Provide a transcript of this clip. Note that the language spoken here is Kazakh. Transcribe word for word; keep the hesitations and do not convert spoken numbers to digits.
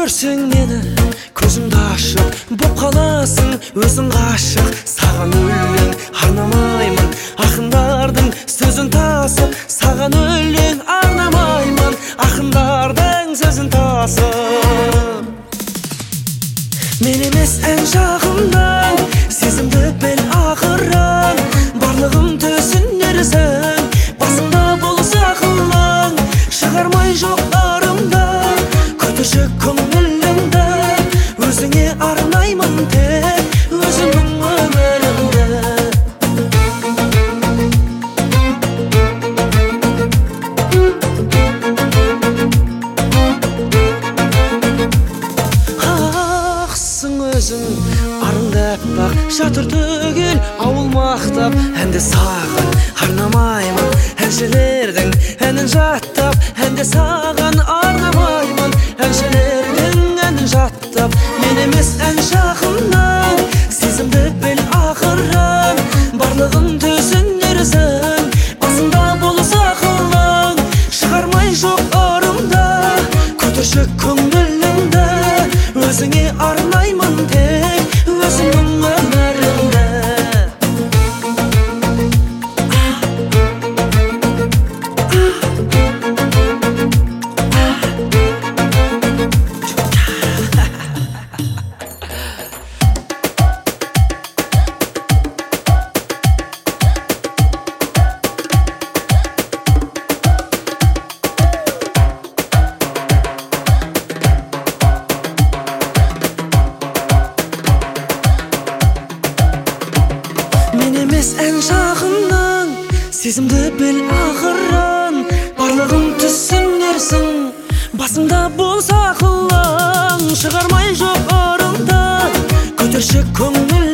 көрсең мені көзіңді ашып боп қаласың өзің ғашық. Саған өлең арнамаймын, ақындардың сөзін тасып. Саған өлең арнамаймын, ақындардың сөзін тасып. Мен емес ән жағымдан сезімді біл ақырын, барлығым төсінерсің, басыңда болса ақылың. Шығармай жоқ арымда көтерші көңіліңді, өзіңе арнаймын тек өзімнің өмірімді. Ақсың өзің арыңды аппақ, жатыр түгел ауыл мақтап. Әнді саған арнамаймын, әншілердің әнін жаттап. Әнді саған арнамаймын, әншілердің әнін жаттап. Мен емес ән жақыннан сезімді біл ақырын, барлығын төсінерсің, басында болса ақылың. Шығармай жоқ арымда көтерші көңіліңді, өзіңе арнаймын тек өзімнің өмірімді. Мен емес ән жағынан сезімді біл ақырын, барлығын түсінерсің, басыңда болса ақылың. Шығармай жоқ арыңды көтерші көңіл